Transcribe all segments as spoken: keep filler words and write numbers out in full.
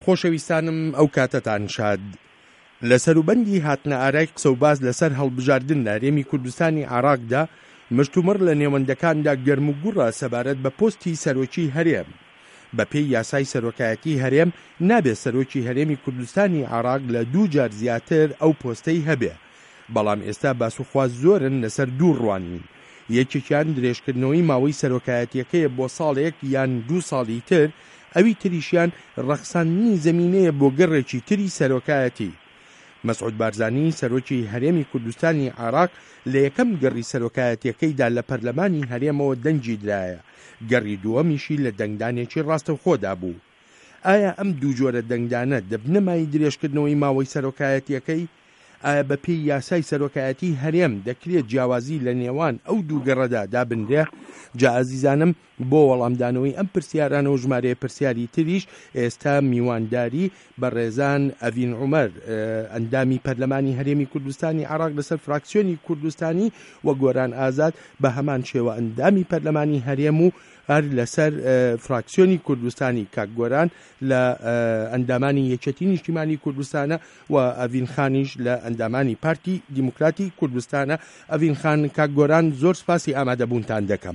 خۆشەویستانم ئەو کاتتان شاد. لە سەروبەندی هاتنە ئارای قسە و باز لەسەر هەڵبژاردن لە هەرێمی کوردستانی عێراقدا مشتومڕ لە نێوەندەکاندا گەرم و گوڕە سەبارەت بە پۆستی سەرۆکی هەرێم. بە پێی یاسای سەرۆکایەتی هەرێم نابێت سەرۆکی هەرێمی کوردستانی عێراق لە دوو جار زیاتر ئەو پۆستەی هەبێ، بەڵام ئێستا باسوخواز زۆرن لەسەر دوو ڕوانین. یەکێکیان درێژکردنەوەی ماوەی سەرۆکایەتیەکەیە بۆ ساڵێک یان دوو ساڵی تر، ئەوی تریشیان ڕەخساندنی زەمینەیە بۆ گەڕێکی تری سەرۆکایەتی. مەسعود بارزانی سەرۆکی هەرێمی کوردستانی عێراق لە یەکەم گەڕی سەرۆکایەتیەکەیدا لە پەرلەمانی هەرێمەوە دەنگی درایە، گەڕی دووەمیشی لە دەنگدانێکی ڕاستەوخۆدا بوو. ئایا ئەم دوو جۆرە دەنگدانە دەبنەمای درێژکردنەوەی ماوەی سەرۆکایەتیەکەی؟ ئایا بە پێی یاسای سەرۆکایەتی هەرێم دەکرێت جیاوازی لە نێوان ئەو دوو گەڕەدا دابنرێ؟ جا ئازیزانم بۆ وەڵامدانەوەی ئەم پرسیارانە و ژمارەیە پرسیاری تریش ئێستا میوانداری بە ڕێزان ئەڤین عومەر، ئەندامی پەرلەمانی هەرێمی کوردستانی عێراق لەسەر فراکسیۆنی کوردستانی، و گۆران ئازاد بە هەمان شێوە ئەندامی پەرلەمانی هەرێم و هەر لەسەر فراکسیۆنی کوردستانی. کاک گۆران لە ئەندامانی یەکێتی نیشتیمانی کوردستانە و ئەڤین خانیش لە ئەندامانی پارتی دیموکراتی کوردستانە. ئەڤین خان، کاک گۆران، زۆر سپاسی ئامادەبوونتان دەکەم.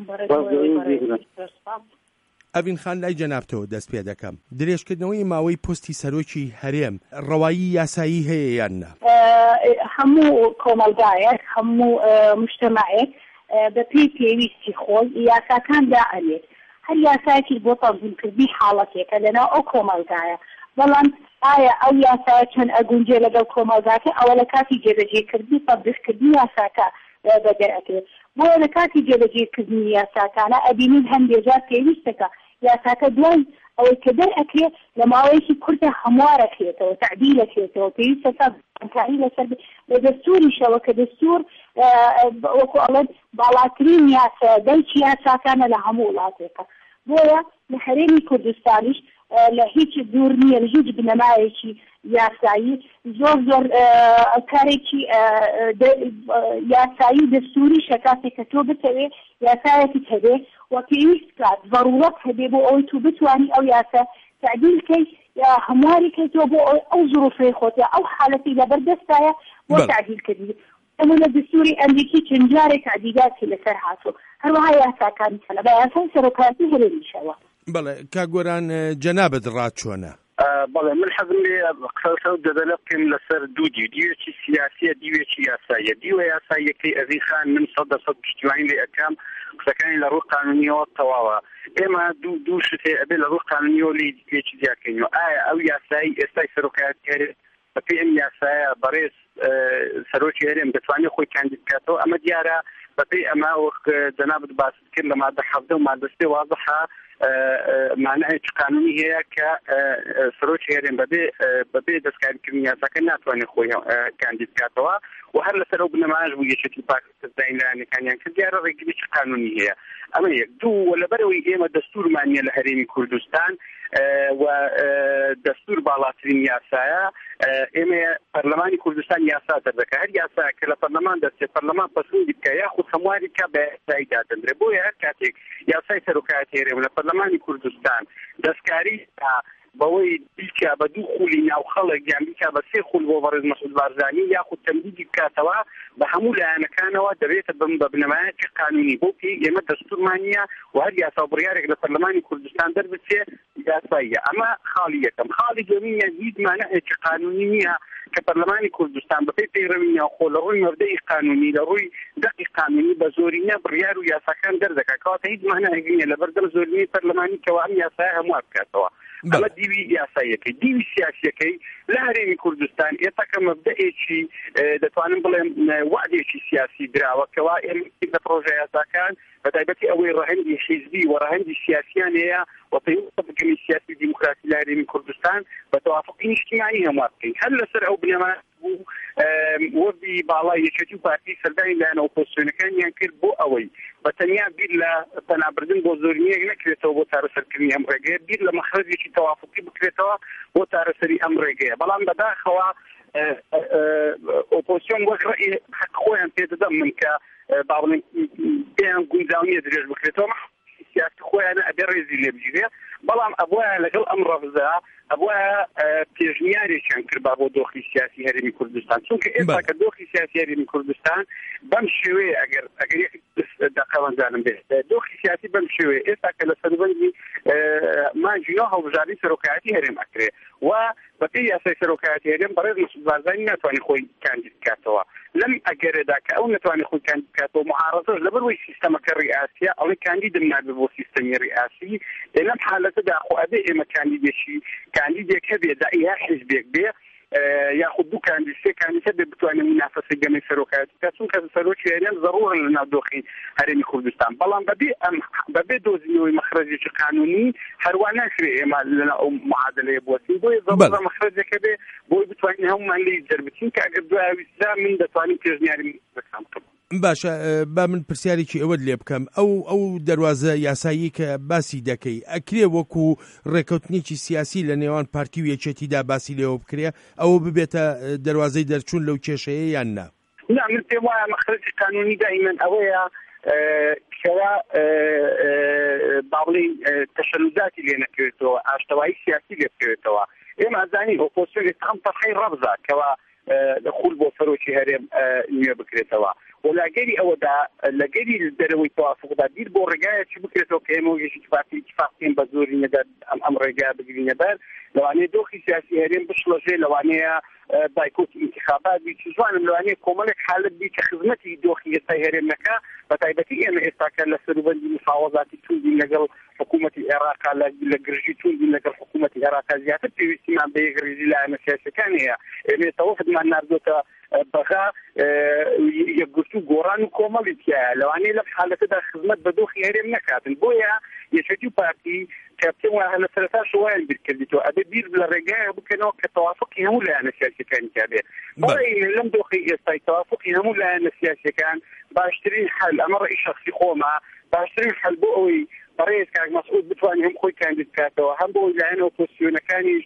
ئەڤین خان، لای جەنابتەوە دەست پێ دەکەم. درێژکردنەوەی ماوەی پۆستی سەرۆکی هەرێم ڕەوایی یاسایی هەیە یان نا؟ هەموو کۆمەلگایەک، هەموو مجتەمەعێک بەپێی پێویستی خۆی یاساکان دائەنێت. هەر یاسایەکی بۆ تەنظیمکردنی حاڵەتێکە لەناو ئەو کۆمەلگایە، بەڵام ئایا ئەو یاسایە چەند ئەگونجێ لەگەڵ کۆمەلگاکە؟ ئەوە لە کاتی جێبەجێکردنی تەطبیقکردنی یاساکە بەدەرئەکرێت. بۆ لە کاتی جێبەجێکردنی یاساکانە ئەبینین هەندێجار پێویستەکە یاساکە دوای ئەوەی کە دەرئەکرێت لە ماوەیەکی کورتە هەموارەکرێتەوە، تەعدیلەکرێتەوە، پێویستە ئەنکاری لەسەر لە دەستوریشەوە کە دەستور وەکو ئەڵێن باڵاترین یاسا دەرکی یاساکانە لە هەموو وڵاتێکە. بۆیە لە هەرێمی کوردستانیش لە هیچ دوور نییە، لە هیچ بنەمایەکی یاسایی زۆر زۆر کارێکی یاسایی دەستوری شەکاتێک کە تۆ بتەوێ یاسایەکی هەبێ و پێویست کات ضرورەت هەبێ بۆ ئەوەی تو بتوانی ئەو یاسا تعدیل کەی یا هەمواری کەیتەوە بۆ ئەو ظروفەی خۆت یا ئەو حالەتی لەبەردەستایە بۆ تعدیل کردی. ئەمە لە دەستوری ئەمریکی چەند جارێک تعدیلاتی لەسەر هاتووە، هەروەها یاساکانی کەلە بە یاسای سەرۆکایەتی هەرێمیشەوە. بەڵێ، کاک گۆران، جەنابەت ڕات چۆنە؟ بەڵێ، من حەزم لێ قسە دەدەلە بکەم لەسەر دوو دی، دیوێکی سیاسیە، دیوێکی یاساییە. دیوە یاساییەکەی ئەڤین خان من سەد دەسەد پشتیوانی لێ ئەەکەم، قسەکانی لە ڕوو قانونیەوە تەواوە. ئێمە دوو دوو شتێ ئەبێ لە ڕوو قانونیەوە لێکی دیاکەینەوە. ئایا ئەو یاسایی ئێستای سەرۆکایەتی هەرێم بە پێی ئەم یاسایە بەڕێز سەرۆکی هەرێم دەتوانێت خۆی کاندید بکاتەوە؟ ئەمە دیارە بەپێی ئەمە وەک جەنابەت باست کرد لە مادە حەڤدە و مادە سێ واضحە مانایەکی قانونی هەیە کە سەرۆکی هەرێم بەبێ بەبێ دەستکاریکردنی یاساکە ناتوانێت خۆی کاندید بکاتەوە، و هەر لەسەر ئەو بنەمایەش بوو یەکێتی پاکستانی لایەنەکانیان کرد. دیارە ڕێگریی قانونی هەیە. ئەمە یەک. دوو، لەبەرەوەی ئێمە دەستورمانیە لە هەرێمی کوردستان و دەستور باڵاترین یاسایە، ئێمە پەرلەمانی کوردستان یاسا دەردەکە. هەر یاسایە کە لە پەرلەمان دەستێت پەرلەمان پەسەندی بکە یاخود هەمواری بکە بە یاسایی دادەنرێت. بۆیە هەر کاتێک یاسای سەرۆکایەتی هەرێم لە پەرلەمانی کوردستان دەستکاری بەوەی بیکە بە دوو خولی ناو خەڵک یان بیکە بە سێ خول بۆ بەڕێز مەسعود بارزانی یاخود تەمدیدی بکاتەوە بە هەموو لایەنەکانەوە دەبێتە بە بنەمایەکی قانونی. بۆ پێی ئێمە دەستورمانیە و هەر یاسا بڕیارێک لە پەرلەمانی کوردستان دەربچێ یاساییە. ئەمە خاڵی یەکەم. خاڵی دووەمیە هیچ مانایەکی قانونی نییە کە پەرلەمانی کوردستان بەپێی پەیڕەوی ناوخۆ لە ڕووی مەبدەئی قانونی لە ڕووی دەقی قانونی بە زۆرینە بڕیار و یاساکان دەردەکات. کەواتە هیچ مانایەکی نییە لەبەردەم زۆرینەی پەرلەمانی کەوا ئەم یاسایە هەموار بکاتەوە. ئەمە دیوی یاساییەکەی. دیوی سیاسیەکەی لە هەرێمی کوردستان ئێستا کە مەبدەئێکی دەتوانم بڵێم وعدێکی سیاسی دراوە کەوا ئێمە لە پرۆژە یاساکان بەتایبەتی ئەوەی ڕەهەندی حیزبی و ڕەهەندی سیاسیان هەیە و پەیوەستە بگەمی سیاسی دیموکراسی لە هەرێمی کوردستان بە تەوافقی نیشتیمانی هەموار بکەین. هەر لەسەر ئەو بنەما بوو وەردی باڵای یەکێتی و پارتی سەردانی لایەنە ئۆپۆزیسیۆنەکانیان کرد بۆ ئەوەی بەتەنیا بیر لە پەنابردن بۆ زۆرینەیەک نەکرێتەوە بۆ چارەسەرکردنی ئەم ڕێگەیە، بیر لە مەخرەجێکی تەوافقی بکرێتەوە بۆ چارەسەری ئەم ڕێگەیە. بەڵام بەداخەوە ئۆپۆزیسیۆن وەک ڕێی حەق خۆیان پێدەدەم من کە با بڵێن پێیان گونجاو نییە درێژ بکرێتەوە، سیاسی خۆیانە ئەبێ ڕێزی لێ بگیرێ. بەڵام ئەوە لەگەڵ ئەم ڕەفزە ئەوە پێشنیارێکیان کرد بۆ دۆخی سیاسی هەرێمی کوردستان، چونکە ئێستا کە دۆخی سیاسی هەرێمی کوردستان بەم شێوەیە ئەگەر ئەگەر دەقەوەنجانم بێت دۆخی سیاسی بەم شێوەیە ئێستا کە لە سەربەندی مانجی نۆ هەڵبژاردنی سەرۆکایەتی هەرێم ئەکرێ و بەپێی یاسای سەرۆکایەتی هەرێم بەڕێز مەسعود بارزانی ناتوانێت خۆی کاندید بکاتەوە. لەم ئەگەرێدا کە ئەو ناتوانێت خۆی کاندید بکاتەوە معارەزەش لەبەرەوەی سیستەمەکە ڕئاسیە ئەڵێ کاندیدم نابێت بۆ سیستەمی ڕئاسی، لەم حالەتەدا خۆ ئەبێ ئێمە کاندیدێکی کاندیدێک هەبێ یا حیزبێک بێ یاخود دوو کاندید سێ کاندید بێ بتوانێت منافەسەی گەمەی سەرۆکایەتی بکات، چونکە سەرۆکی هەرێم ضرورن لەناو دۆخی هەرێمی کوردستان. بەڵام بەبێ ئەم بەبێ دۆزینەوەی مەخرەجێکی قانونی هەروە ناکرێ ئێمە لەناو معادلەیە بوەستین، بۆیە ضرورە مەخرەجێکە بێ بۆی بتوانین هەمومان لێی جەربچین کە ئەگەر دوای ویستا من دەتوانین پێشنیاری بکەم. باشە، با من پرسیارێکی ئەوە لێ بکەم. ئەو ئەو دەواازە یاسایی کە باسی دەکەی ئەکرێ وەکو ڕێکەوتنێکی سیاسی لە نێوان پارتی و یەکێتیدا باسی لێەوە بکرێ ئەوە ببێتە دەواازەی دەرچوون لەو کێشەیە یان نا؟ نا، من پێم وایە مەخرەجی قانونی دائیمەن ئەوەیە کەوا باڵی تەشەنوزاتی لێ نەکەوێتەوە، ئاشتەوایی سیاسی لێ بکەوێتەوە. ئێمە ئەزانین ئۆپۆزیسیۆنێک هەم تەرخەی ڕەبزە کەوا خول بۆ سەرۆکی هەرێم نوێ بکرێتەوە و لاگەری ئەوەدا لەگەری دەرەوەی تەوافقدا بیر بۆ ڕێگایەکی بکرێتەوە کە ئێمە وەژێکی اتفاقی اتفاقین بە زۆری نەدەر ئەم ئەم ڕێگای بگرینە بەر، لەوانەیە دۆخی سیاسی هەرێم بشڵەژێ، لەوانەیە بایکۆتی انتخابات بی، چیزوانم لەوانەیە کۆمەڵێک حالت بی کە خزمەتی دۆخی ئێستای هەرێم نەکا، بەتایبەتی ئێمە ئێستاکە لە سەروبەندی مفاوەزاتی توندین لەگەڵ حکوومەتی عێراقا لە گرژی توندین لەگەڵ حکوومەتی عێراقا زیاتر پێویستیمان بە یەکڕێژی لایەنە سیاسیەکان هەیە. ئێمە تەوەفدمان ناردۆتە بەغا یەکگرتو گۆڕان و کۆمەڵی تایە، لەوانەیە لەم حالەتەدا خزمەت بە دۆخی هەرێم نەکاتن. بۆیە یەکێتی و پارتی کە پێم وایە لە سەرەتا شوایان بیرکردیتەوە ئەبێ بیر لە ڕێگایە بکەنەوە کە تەوافقی هەموو لایەنە سیاسیەکانی کابێ. بەڵێ لەم دۆخی ئێستای تەوافقی هەموو لایەنە سیاسیەکان باشترین حل، ئەمە ڕێی شەخسی خۆمە، باشترین حل بۆ ئەوەی بەڕێز کاک مەسعود بتوانێت هەم خۆی کاندید بکاتەوە، هەم بۆ لایەنە ئۆپۆزیسیۆنەکانیش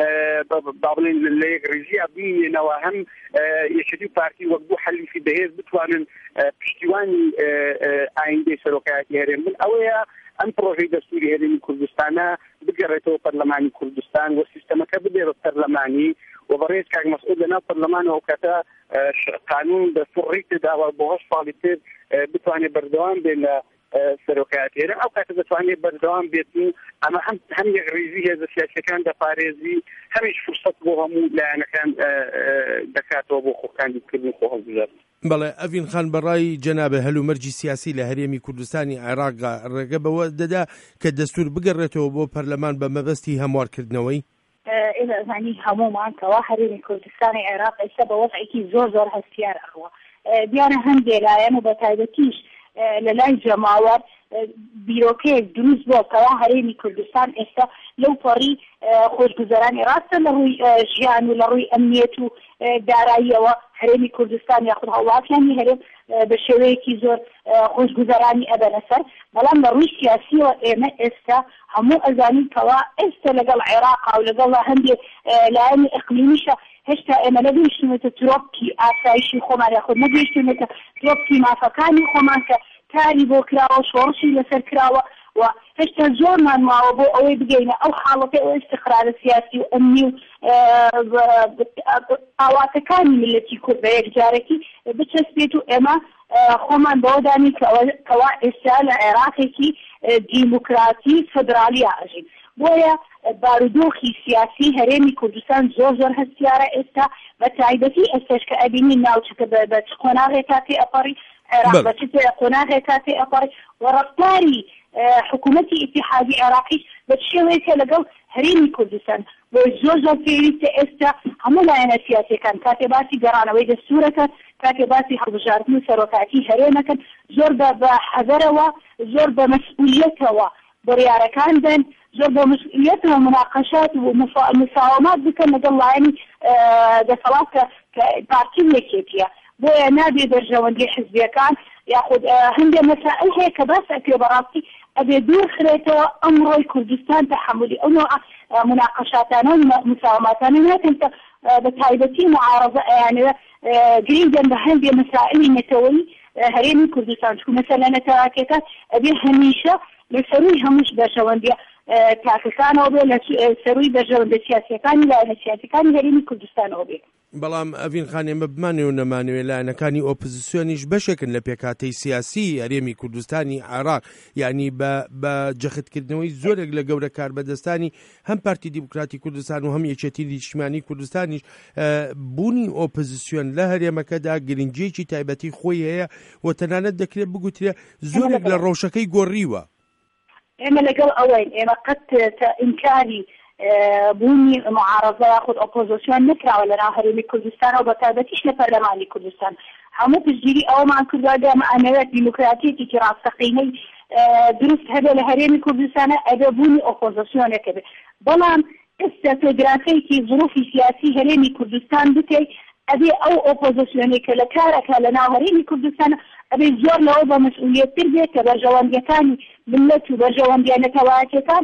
بابڵین لە یەک ڕێژیا بینێنەوە، هەم یەکێتی و پارتی وەک دوو حەلیفی بەهێز بتوانن پشتیوانی ئایندەی سەرۆکایەتی هەرێم بن. ئەوەیە ئەم پرۆژەی دەستوری هەرێمی کوردستانە بگەڕێتەوە پەرلەمانی کوردستان و سیستەمەکە بدێ بە پەرلەمانی و بەڕێز کاک مەسعود لەناو پەرلەمانەوە کاتە قانون دەستوڕی تێداوە بۆ هەشت ساڵی تر بتوانێت بەردەوام بێت لە سەرۆکایەتی هەرێم، ئەو کاتە دەتوانێت بەردەوام بێتن. ئەمە هەم هەم یەکڕێژی هێزە سیاسیەکان دەپارێزی، هەمیش فرسەت بۆ هەموو لایەنەکان دەکاتەوە بۆ خۆکاندیدکردن خۆ هەڵبژار. بەڵێ، ئەڤین خان بەڕای جەنابە هەلومەرجی سیاسی لە هەرێمی کوردستانی عێراقا ڕێگە بەوە دەدا کە دەستور بگەڕێتەوە بۆ پەرلەمان بە مەبەستی هەموارکردنەوەی؟ ئێمە ئەزانی هەمومان کەوا هەرێمی کوردستانی عێراق ئێستا بە وەضعێکی زۆر زۆر هەستیار ئەڕوە. دیارە هەندێک لایەن و بەتایبەتیش لە لای جەماوەت بیرۆکەیەک دروست بووە کەوا هەرێمی کوردستان ئێستا لەو پەڕی خۆشگوزەرانی ڕاستە لە ڕووی ژیان و لە ڕووی ئەمنیەت و داراییەوە هەرێمی کوردستان یاخود هەوڵاتیانی هەرێم بە شێوەیەکی زۆر خۆشگوزەرانی ئەبەنە سەر، بەڵام لە ڕووی سیاسیەوە ئێمە ئێستا هەموو ئەزانین کەوا ئێستا لەگەڵ عێراقا و لەگەڵ هەندێک لایەنی ئەقلیمیشە هێشتا ئێمە نەگەیشتوونەتە ترۆپکی ئاسایشی خۆمان یاخود نەگەیشتوونەتە ترۆپکی مافەکانی خۆمان کە کاری بۆ کراوە، شۆڕشی لەسەر کراوە و هێشتا زۆرمان ماوە بۆ ئەوەی بگەینە ئەو حاڵەتەی ئەو ئیستیقرارە سیاسی و ئەمنی و ئاواتەکانی ملەتی کورد بە یەکجارێکی بچەسبێت و ئێمە خۆمان بەوە دانی کەوا ئێستا لە عێراقێکی دیموکراتی فدرالیە ئەژین. بۆیە بارودۆخی سیاسی هەرێمی کوردستان زۆر زۆر هەستیارە ئێستا، بە تایبەتی ئێستاش کە ئەبینی ناوچەکە بە چ قۆناغێکا تێ ئەپەڕی، عێراق بە چ قۆناغێکا تێ ئەپەڕی و ڕەفتاری حکوومەتی ئیتیحادی عێراقیش بە شێوەیەکە لەگەڵ هەرێمی کوردستان بۆ زۆر زۆر پێویستە ئێستا هەموو لایەنە سیاسیەکان کاتێ باسی گەڕانەوەی دەستورەکەن، کاتێ باسی هەڵبژاردن و سەرۆکاتی هەرێمەکەن زۆر بە حەذەرەوە، زۆر بە مەسئولیەتەوە بڕیارەکان بن، زۆر بە مسئولیەتەوە مناقەشات و مساومات بکەن لەگەڵ لایەنی دەسەڵات کە پارتی یەکێتیە. بۆیە نابێ دەرژەوەندی حزبیەکان یاخود هەندێک مەسائل هەیە کە باس ئەکرێ بەڕاستی ئەبێ دوور خرێتەوە ئەمڕۆی کوردستان تەحملی ئەو نوع مناقەشاتانە و مساوماتانە ناکەن کە بە تایبەتی معارەضە ئەیانەوە گرنگن بە هەندێک مەسائلی نەتەوەی هەرێمی کوردستان چکو مەسەلە نەتەواکێتە ئەبێ هەمیشە لەسەروی هەمووش دەرژەوەندیە تاکەکانەوە بێ لە سەروی بەرژەوەندە سیاسیەکانی لایەنە سیاسیەکانی هەرێمی کوردستانەوە بێت. بەڵام ئەڤین خان ئێمە بمانێ و نەمانوێت لایەنەکانی ئۆپۆزیسیۆنیش بەشێکن لە پێکهاتەی سیاسی هەرێمی کوردستانی عێراق، یعنی بە جەختکردنەوەی زۆرێک لە گەورە کاربەدەستانی هەم پارتی دیموکراتی کوردستان و هەم یەکێتی نیشتیمانی کوردستانیش بوونی ئۆپۆزیسیۆن لە هەرێمەکەدا گرنگجێکی تایبەتی خۆی هەیە و تەنانەت دەکرێت بگوترێ زۆرێک لە ڕەوشەکەی گۆڕیوە. ئێمە لەگەڵ ئەوەین ئێمە قەت ئینکاری بوونی معارضە یاخود ئۆپۆزیسیۆن نکراوە لەناو هەرێمی کوردستانەوە بە تایبەتیش لە پەرلەمانی کوردستان. هەموو پشتگیری ئەومان کردووە ئەمەوێت دیموکراتیەکی ڕاستەقینەی دروست هەبێت لە هەرێمی کوردستانە ئەبێ بوونی ئۆپۆزیسیۆنێکە بێت. بەڵام ئێستا پێگرانکەیەکی ظروفی سیاسی هەرێمی کوردستان بکەی ئەبێ ئەو ئۆپۆزیسیۆنێک کە لە کارەکە لەناو هەرێمی کوردستانە ئەبێ زۆر لەوە بە مەسئولیەتتر بێت کە بەرژەوەندیەکانی ملت و بەرژەوەندیانە نەتەوایەتیەکان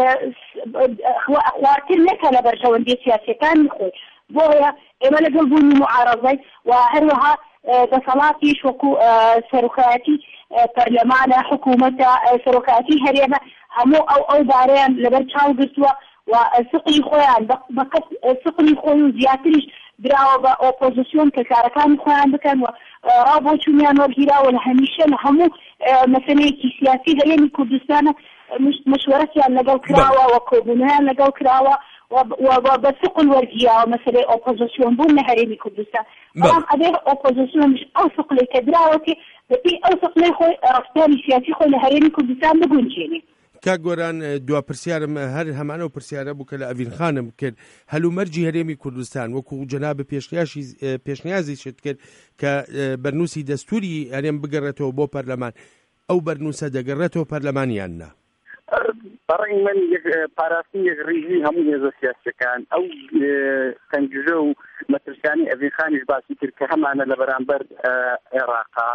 خوارتر نەکە لە بەرژەوەندی سیاسیەکانی خۆی. بۆیە ئێمە لەگەڵ بوونی معارەزەی و هەروەها دەسەڵاتیش وەکو سەرۆکایەتی پەرلەمانە حکوومەتە سەرۆکایەتی هەرێمە هەموو ئەو ئەو بارەیان لەبەر چاو گرتووە و سقلی خۆیان بەقەت سقلی خۆی و زیاتریش دراوە بە ئۆپۆزیسیۆن کە کارەکانی خۆیان بکەن و ڕابۆچوونیان وەرگیراوە لە هەمیشە لە هەموو مەسەلەیەکی سیاسی هەرێمی کوردستانە مشوەرەتیان لەگەڵ کراوە و کۆبوونیان لەگەڵ کراوە و بە سقل وەرگیراوە مەسەلەی ئۆپۆزیسیۆن بوون لە هەرێمی کوردستان. بەڵام ئەبێ ئۆپۆزیسیۆنیش ئەو سقلەی کە دراوەتی بەپێی ئەو سقلەی خۆی ڕەفتاری سیاسی خۆی لە هەرێمی کوردستان بگونجێنێ. کاک گۆران دوا پرسیارم هەر هەمانە و پرسیارە بوو کە لە ئەڤین خانم کرد هەلومەرجی هەرێمی کوردستان وەکو جەناب پێشنیازی شت کرد کە بەرنووسی دەستوری هەرێم بگەڕێتەوە بۆ پەرلەمان، ئەو بەرنووسە دەگەڕێتەوە پەرلەمانیان نا؟ بەڕێی من پاراستنی یەک ڕیزی هەموو هێزە سیاسیەکان ئەو تەنگژە و مەترسیانی ئەڤین خانیش باسی کرد کە هەمانە لە بەرامبەر عێراقا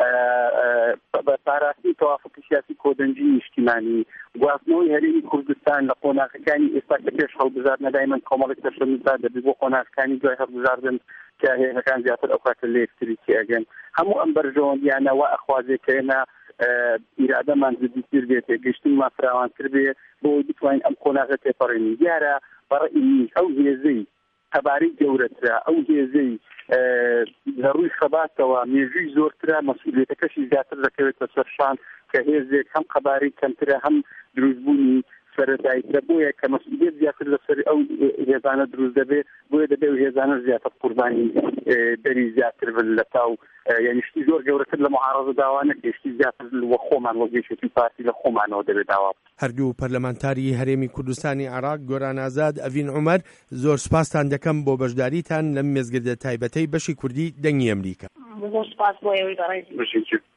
بە پاراستنی تەوافقی سیاسی کۆدەنجی نیشتیمانی گواستنەوەی هەرێمی کوردستان لە قۆناغەکانی ئێستا کە پێش هەڵبژاردنە دایمەن کۆمەڵێک تەشەبوودا دەبێت بۆ قۆناغەکانی دوای هەڵبژاردن کە هێزەکان زیاتر ئەو کاتە لە یەکتری تێگەن. هەموو ئەم بەرژەوەندیانە وا ئەخوازێکەیەنە ئیرادەمان زیاتر بێت، گەشتنمان فراوانتر بێت بۆ بتوانین ئەم قۆناغە تێپەڕێنین. دیارە بەڕێی ئەو هێزەی هەبارەی گەورەترە، ئەو هێزەی لە ڕووی خەباتەوە مێژووی زۆرترە، مەسئولیەتەکەشی زیاتر دەکەوێتە سەرشان کە هێزێک هەم خەبارەی کەمترە هەم دروستبوونی سەرەتاییترە. بۆیە کە مەسئولیەت زیاتر لەسەر ئەو هێزانە دروست دەبێت، بۆیە دەبێت و هێزانە زیاتر قوربانی دەری زیاتر بن لە تاو یعنی شتی زۆر گەورەتر لە معارەزە داوانە کێشتی زیاتر وە خۆمان وە گەشتی پارتی لە خۆمانەوە دەبێت داوا. هەردوو پەرلەمانتاری هەرێمی کوردستانی عێراق گۆران ئازاد، ئەڤین عومەر، زۆر سپاستان دەکەم بۆ بەشداریتان لەم مێزگردە تایبەتەی بەشی کوردی دەنگی ئەمریکا. زۆر سپاس بۆ ئێوەی بەڕێزی.